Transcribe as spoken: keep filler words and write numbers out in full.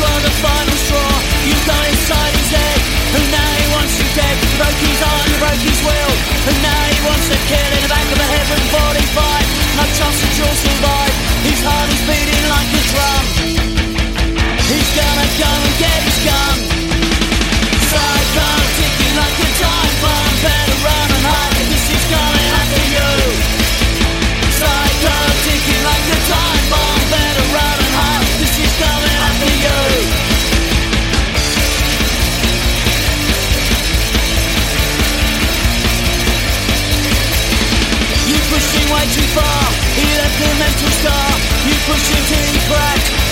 were the final straw. You got inside his head, and now he wants you dead. You broke his heart, you broke his will, and now he wants to kill. In the back of a heaven forty-five, no chance that you'll survive. His heart is beating like a drum. He's gonna go and get his gun. Psycho ticking like a time bomb. Better run and hide, this is coming after you. Psycho ticking like a time bomb. Better run and hide, this is coming after you. You pushed him way too far, he left a mental scar. You pushed him till he cracked,